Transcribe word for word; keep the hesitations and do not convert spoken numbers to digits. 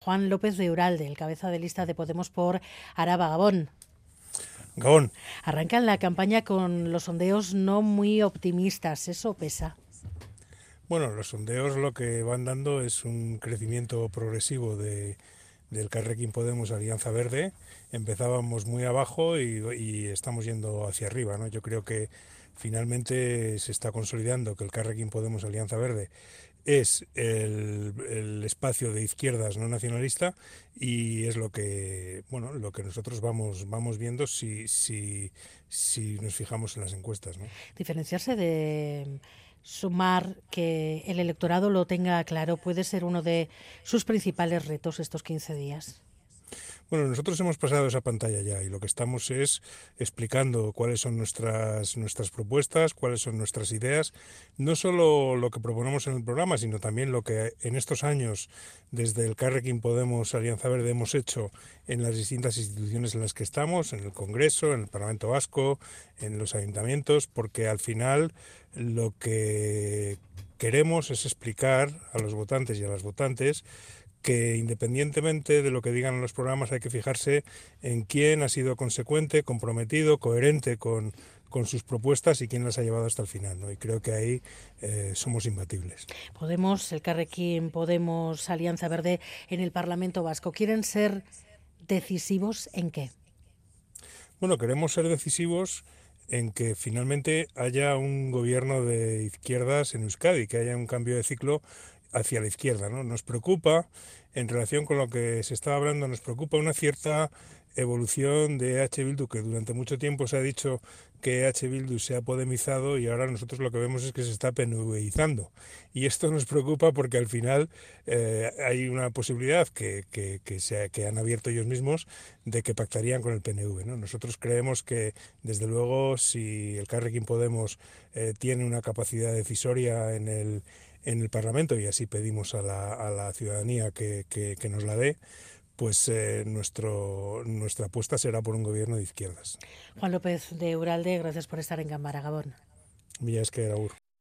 Juan López de Uralde, el cabeza de lista de Podemos por Araba, Gabón. Gabón. Arrancan la campaña con los sondeos no muy optimistas, ¿eso pesa? Bueno, los sondeos lo que van dando es un crecimiento progresivo de, del Carrequín Podemos Alianza Verde. Empezábamos muy abajo y, y estamos yendo hacia arriba, ¿no? Yo creo que finalmente se está consolidando que el Carrequín Podemos Alianza Verde es el, el espacio de izquierdas no nacionalista y es lo que bueno lo que nosotros vamos vamos viendo si si si nos fijamos en las encuestas, ¿no? Diferenciarse de Sumar, que el electorado lo tenga claro, puede ser uno de sus principales retos estos quince días. Bueno, nosotros hemos pasado esa pantalla ya y lo que estamos es explicando cuáles son nuestras, nuestras propuestas, cuáles son nuestras ideas, no solo lo que proponemos en el programa, sino también lo que en estos años, desde el Carrequín Podemos Alianza Verde, hemos hecho en las distintas instituciones en las que estamos, en el Congreso, en el Parlamento Vasco, en los ayuntamientos, porque al final lo que queremos es explicar a los votantes y a las votantes que independientemente de lo que digan en los programas hay que fijarse en quién ha sido consecuente, comprometido, coherente con, con sus propuestas y quién las ha llevado hasta el final, ¿no? Y creo que ahí eh, somos imbatibles. Podemos, el Carrequín Podemos Alianza Verde en el Parlamento Vasco, ¿quieren ser decisivos en qué? Bueno, queremos ser decisivos en que finalmente haya un gobierno de izquierdas en Euskadi, que haya un cambio de ciclo hacia la izquierda, ¿no? Nos preocupa, en relación con lo que se estaba hablando, nos preocupa una cierta evolución de H. Bildu, que durante mucho tiempo se ha dicho que H. Bildu se ha podemizado y ahora nosotros lo que vemos es que se está penuveizando. Y esto nos preocupa porque al final eh, hay una posibilidad que, que, que, se, que han abierto ellos mismos de que pactarían con el P N V, ¿no? Nosotros creemos que, desde luego, si el Carrequín Podemos eh, tiene una capacidad decisoria en el en el Parlamento, y así pedimos a la, a la ciudadanía que, que, que nos la dé, pues eh, nuestro, nuestra apuesta será por un gobierno de izquierdas. Juan López de Uralde, gracias por estar en Gambara, Gabón. Mila esker, agur.